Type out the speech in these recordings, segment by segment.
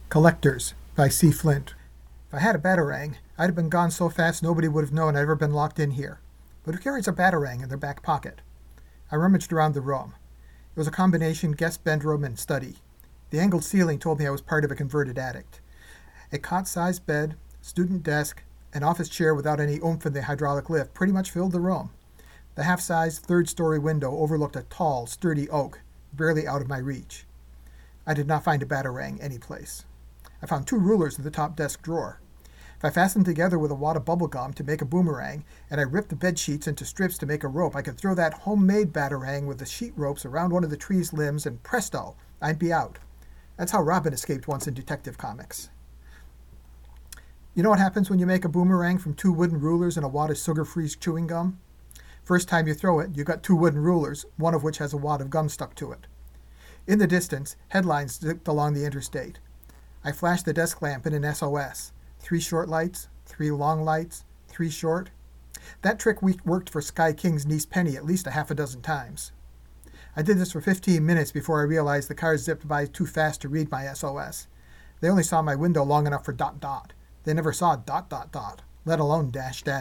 Collectors by C. Flint. If I had a Batarang, I'd have been gone so fast nobody would have known I'd ever been locked in here. But who carries a Batarang in their back pocket? I rummaged around the room. It was a combination guest bedroom and study. The angled ceiling told me I was part of a converted attic. A cot-sized bed, student desk, an office chair without any oomph in the hydraulic lift pretty much filled the room. The half-sized third-story window overlooked a tall, sturdy oak, barely out of my reach. I did not find a Batarang anyplace. I found 2 rulers in the top desk drawer. If I fastened together with a wad of bubble gum to make a boomerang, and I ripped the bed sheets into strips to make a rope, I could throw that homemade Batarang with the sheet ropes around one of the tree's limbs, and presto, I'd be out. That's how Robin escaped once in Detective Comics. You know what happens when you make a boomerang from 2 wooden rulers and a wad of sugar-free chewing gum? First time you throw it, you got 2 wooden rulers, one of which has a wad of gum stuck to it. In the distance, headlines zipped along the interstate. I flashed the desk lamp in an SOS. 3 short lights, 3 long lights, 3 short. That trick worked for Sky King's niece Penny at least a half a dozen times. I did this for 15 minutes before I realized the cars zipped by too fast to read my SOS. They only saw my window long enough for ... They never saw ... let alone ...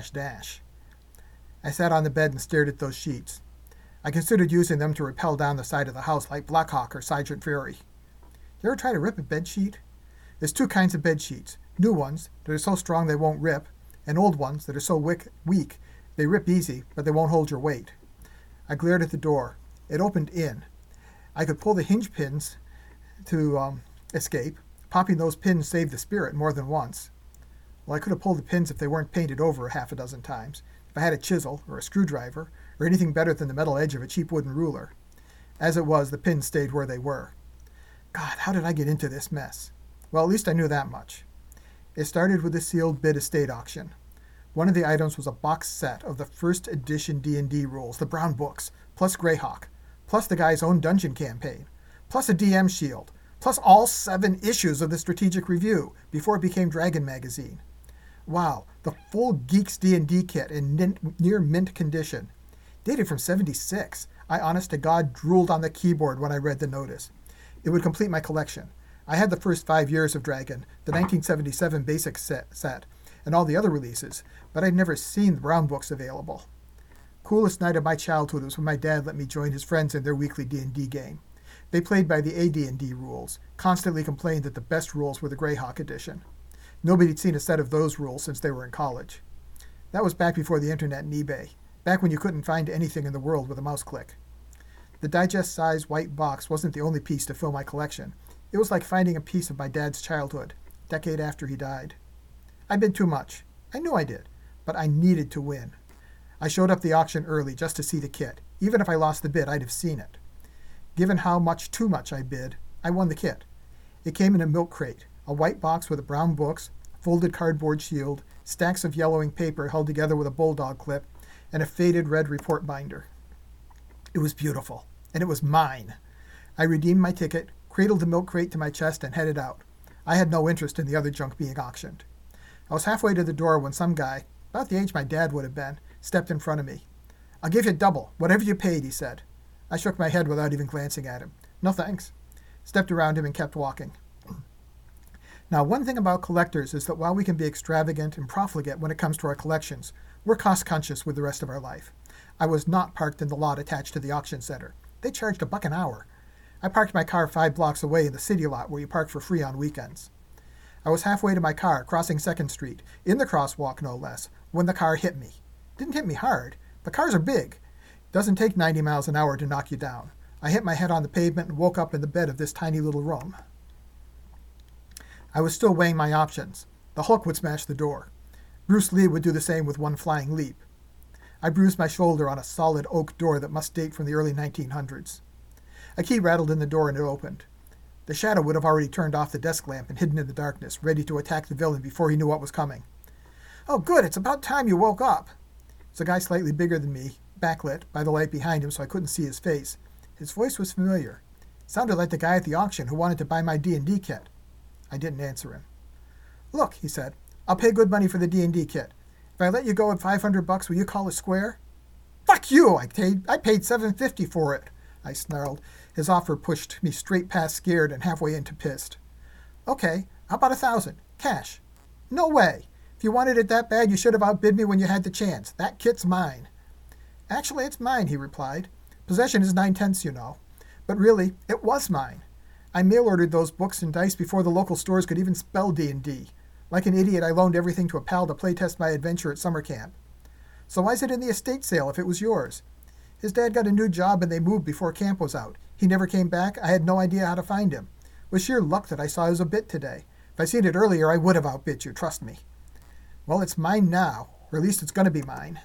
I sat on the bed and stared at those sheets. I considered using them to rappel down the side of the house like Black Hawk or Sergeant Fury. You ever try to rip a bed sheet? There's 2 kinds of bed sheets. New ones that are so strong they won't rip, and old ones that are so weak they rip easy, but they won't hold your weight. I glared at the door. It opened in. I could pull the hinge pins to escape. Popping those pins saved the spirit more than once. Well, I could have pulled the pins if they weren't painted over a half a dozen times, if I had a chisel or a screwdriver, or anything better than the metal edge of a cheap wooden ruler. As it was, the pins stayed where they were. God, how did I get into this mess? Well, at least I knew that much. It started with a sealed bid estate auction. One of the items was a box set of the first edition D&D rules, the brown books, plus Greyhawk, plus the guy's own dungeon campaign, plus a DM shield, plus all 7 issues of the Strategic Review before it became Dragon Magazine. Wow, the full Geeks D&D kit in near mint condition. Dated from '76. I honest to God drooled on the keyboard when I read the notice. It would complete my collection. I had the first 5 years of Dragon, the 1977 basic set, and all the other releases, but I'd never seen the brown books available. Coolest night of my childhood was when my dad let me join his friends in their weekly D&D game. They played by the AD&D rules, constantly complained that the best rules were the Greyhawk edition. Nobody'd seen a set of those rules since they were in college. That was back before the internet and eBay, back when you couldn't find anything in the world with a mouse click. The digest-sized white box wasn't the only piece to fill my collection. It was like finding a piece of my dad's childhood, a decade after he died. I bid too much. I knew I did, but I needed to win. I showed up the auction early just to see the kit. Even if I lost the bid, I'd have seen it. Given how much too much I bid, I won the kit. It came in a milk crate, a white box with brown books, folded cardboard shield, stacks of yellowing paper held together with a bulldog clip, and a faded red report binder. It was beautiful, and it was mine. I redeemed my ticket, cradled the milk crate to my chest, and headed out. I had no interest in the other junk being auctioned. I was halfway to the door when some guy, about the age my dad would have been, stepped in front of me. "I'll give you double, whatever you paid," he said. I shook my head without even glancing at him. "No thanks." Stepped around him and kept walking. Now, one thing about collectors is that while we can be extravagant and profligate when it comes to our collections, we're cost-conscious with the rest of our life. I was not parked in the lot attached to the auction center. They charged $1 an hour. I parked my car 5 blocks away in the city lot where you park for free on weekends. I was halfway to my car, crossing 2nd Street, in the crosswalk no less, when the car hit me. Didn't hit me hard, but cars are big. Doesn't take 90 miles an hour to knock you down. I hit my head on the pavement and woke up in the bed of this tiny little room. I was still weighing my options. The Hulk would smash the door. Bruce Lee would do the same with one flying leap. I bruised my shoulder on a solid oak door that must date from the early 1900s. A key rattled in the door and it opened. The shadow would have already turned off the desk lamp and hidden in the darkness, ready to attack the villain before he knew what was coming. "Oh, good, it's about time you woke up." It's a guy slightly bigger than me, backlit by the light behind him so I couldn't see his face. His voice was familiar. Sounded like the guy at the auction who wanted to buy my D&D kit. I didn't answer him. "Look," he said, "I'll pay good money for the D&D kit. If I let you go at $500, will you call it square?" "Fuck you! I paid $750 for it," I snarled. His offer pushed me straight past scared and halfway into pissed. "Okay, How about 1,000? Cash. No way. If you wanted it that bad, you should have outbid me when you had the chance. That kit's mine. Actually, it's mine, he replied. Possession is 9/10, you know. But really, it was mine. I mail-ordered those books and dice before the local stores could even spell D&D. Like an idiot, I loaned everything to a pal to playtest my adventure at summer camp. So why is it in the estate sale if it was yours? His dad got a new job and they moved before camp was out. He never came back. I had no idea how to find him. It was sheer luck that I saw his obit today. If I'd seen it earlier, I would have outbid you, trust me. Well, it's mine now, or at least it's going to be mine.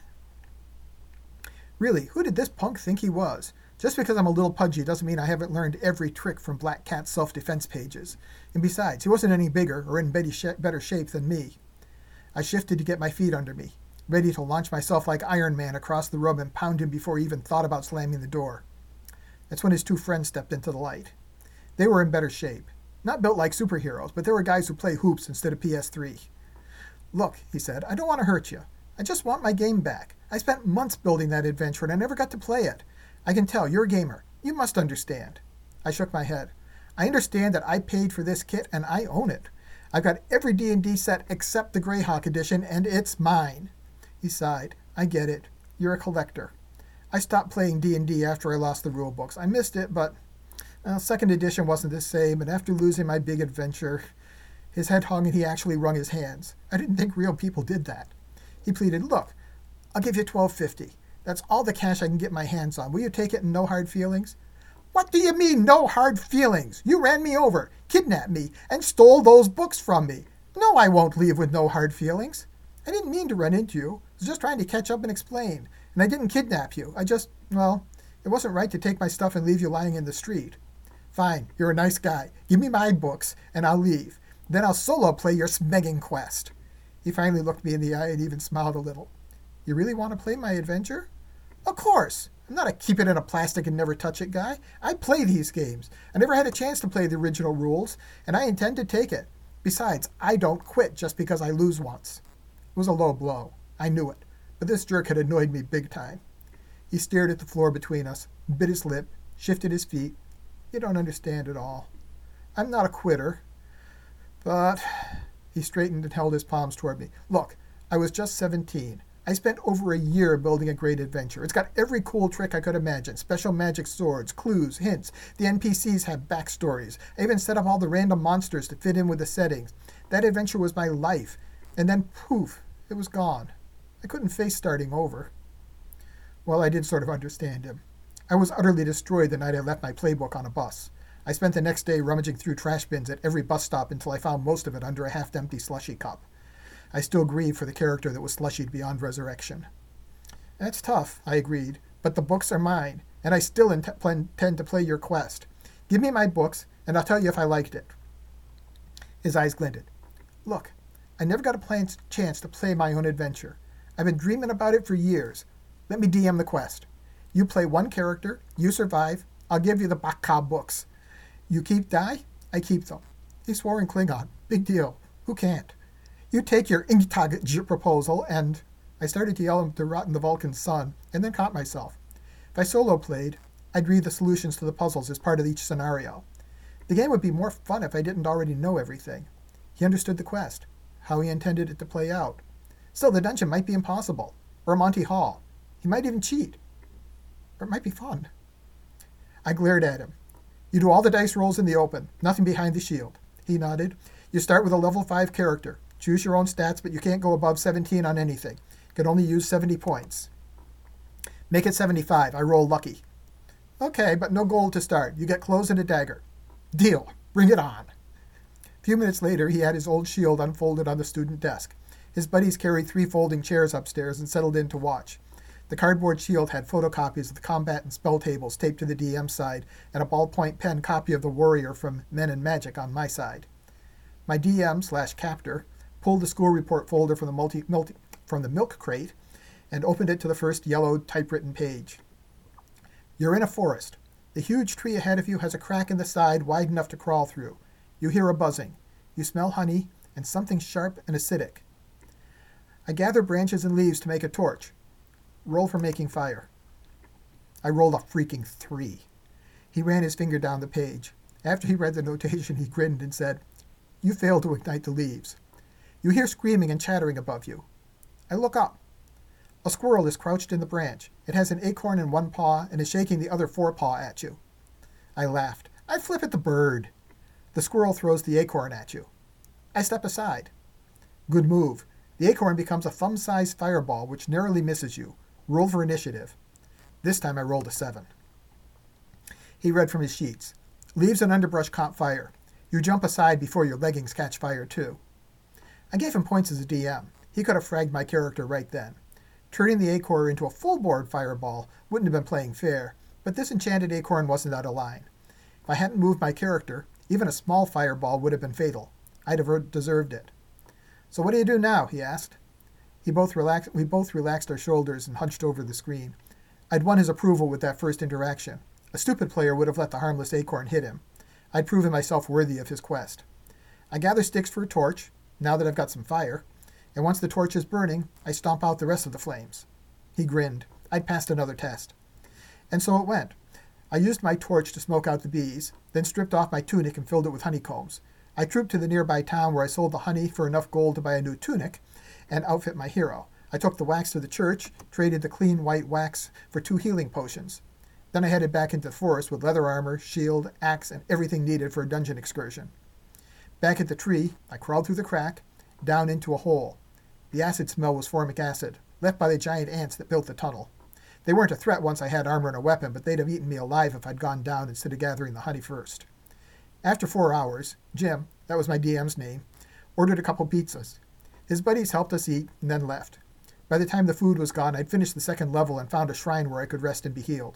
Really, who did this punk think he was? Just because I'm a little pudgy doesn't mean I haven't learned every trick from Black Cat's self-defense pages. And besides, he wasn't any bigger or in better shape than me. I shifted to get my feet under me, ready to launch myself like Iron Man across the room and pound him before he even thought about slamming the door. That's when his two friends stepped into the light. They were in better shape. Not built like superheroes, but they were guys who play hoops instead of PS3. Look, he said, I don't want to hurt you. I just want my game back. I spent months building that adventure and I never got to play it. I can tell, you're a gamer. You must understand. I shook my head. I understand that I paid for this kit and I own it. I've got every D&D set except the Greyhawk edition and it's mine. He sighed. I get it. You're a collector. I stopped playing D&D after I lost the rulebooks. I missed it, but second edition wasn't the same, and after losing my big adventure, his head hung and he actually wrung his hands. I didn't think real people did that. He pleaded, look, I'll give you $12.50. That's all the cash I can get my hands on. Will you take it and no hard feelings? What do you mean, no hard feelings? You ran me over, kidnapped me, and stole those books from me. No, I won't leave with no hard feelings. I didn't mean to run into you. I was just trying to catch up and explain. And I didn't kidnap you. It wasn't right to take my stuff and leave you lying in the street. Fine, you're a nice guy. Give me my books, and I'll leave. Then I'll solo play your smegging quest. He finally looked me in the eye and even smiled a little. You really want to play my adventure? Of course. I'm not a keep it in a plastic and never touch it guy. I play these games. I never had a chance to play the original rules, and I intend to take it. Besides, I don't quit just because I lose once. It was a low blow. I knew it. But this jerk had annoyed me big time. He stared at the floor between us, bit his lip, shifted his feet. You don't understand at all. I'm not a quitter. But he straightened and held his palms toward me. Look, I was just 17. I spent over a year building a great adventure. It's got every cool trick I could imagine. Special magic swords, clues, hints. The NPCs have backstories. I even set up all the random monsters to fit in with the settings. That adventure was my life. And then, poof, it was gone. I couldn't face starting over. Well, I did sort of understand him. I was utterly destroyed the night I left my playbook on a bus. I spent the next day rummaging through trash bins at every bus stop until I found most of it under a half-empty slushy cup. I still grieve for the character that was slushied beyond resurrection. That's tough, I agreed, but the books are mine, and I still intend to play your quest. Give me my books, and I'll tell you if I liked it. His eyes glinted. Look, I never got a chance to play my own adventure. I've been dreaming about it for years. Let me DM the quest. You play one character, you survive, I'll give you the Baka books. You keep die, I keep them. He swore in Klingon. Big deal. Who can't? You take your Ingtag proposal, and I started to yell to rot in the Vulcan sun, and then caught myself. If I solo played, I'd read the solutions to the puzzles as part of each scenario. The game would be more fun if I didn't already know everything. He understood the quest, how he intended it to play out. Still, the dungeon might be impossible, or Monty Hall. He might even cheat. Or it might be fun. I glared at him. You do all the dice rolls in the open, nothing behind the shield. He nodded. You start with a level 5 character. Choose your own stats, but you can't go above 17 on anything. You can only use 70 points. Make it 75. I roll lucky. Okay, but no gold to start. You get clothes and a dagger. Deal. Bring it on. A few minutes later, he had his old shield unfolded on the student desk. His buddies carried 3 folding chairs upstairs and settled in to watch. The cardboard shield had photocopies of the combat and spell tables taped to the DM side, and a ballpoint pen copy of the warrior from Men and Magic on my side. My DM/captor pulled the school report folder from the milk crate and opened it to the first yellowed typewritten page. You're in a forest. The huge tree ahead of you has a crack in the side wide enough to crawl through. You hear a buzzing. You smell honey and something sharp and acidic. I gather branches and leaves to make a torch. Roll for making fire. I rolled a freaking 3. He ran his finger down the page. After he read the notation, he grinned and said, You fail to ignite the leaves. You hear screaming and chattering above you. I look up. A squirrel is crouched in the branch. It has an acorn in one paw and is shaking the other forepaw at you. I laughed. I flip at the bird. The squirrel throws the acorn at you. I step aside. Good move. The acorn becomes a thumb-sized fireball which narrowly misses you. Roll for initiative. This time I rolled a 7. He read from his sheets. Leaves and underbrush caught fire. You jump aside before your leggings catch fire too. I gave him points as a DM. He could have fragged my character right then. Turning the acorn into a full-board fireball wouldn't have been playing fair, but this enchanted acorn wasn't out of line. If I hadn't moved my character, even a small fireball would have been fatal. I'd have deserved it. So what do you do now? He asked. We both relaxed our shoulders and hunched over the screen. I'd won his approval with that first interaction. A stupid player would have let the harmless acorn hit him. I'd proven myself worthy of his quest. I gather sticks for a torch, now that I've got some fire, and once the torch is burning, I stomp out the rest of the flames. He grinned. I'd passed another test. And so it went. I used my torch to smoke out the bees, then stripped off my tunic and filled it with honeycombs. I trooped to the nearby town where I sold the honey for enough gold to buy a new tunic and outfit my hero. I took the wax to the church, traded the clean white wax for 2 healing potions. Then I headed back into the forest with leather armor, shield, axe, and everything needed for a dungeon excursion. Back at the tree, I crawled through the crack, down into a hole. The acid smell was formic acid, left by the giant ants that built the tunnel. They weren't a threat once I had armor and a weapon, but they'd have eaten me alive if I'd gone down instead of gathering the honey first. After 4 hours, Jim, that was my DM's name, ordered a couple pizzas. His buddies helped us eat and then left. By the time the food was gone, I'd finished the second level and found a shrine where I could rest and be healed.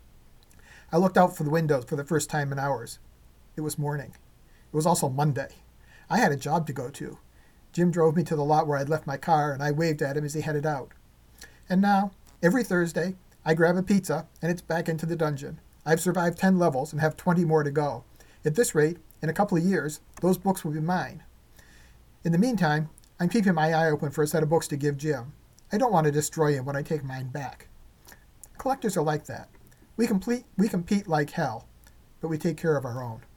I looked out for the windows for the first time in hours. It was morning. It was also Monday. I had a job to go to. Jim drove me to the lot where I'd left my car, and I waved at him as he headed out. And now, every Thursday, I grab a pizza, and it's back into the dungeon. I've survived 10 levels and have 20 more to go. At this rate, in a couple of years, those books will be mine. In the meantime, I'm keeping my eye open for a set of books to give Jim. I don't want to destroy him when I take mine back. Collectors are like that. We compete like hell, but we take care of our own.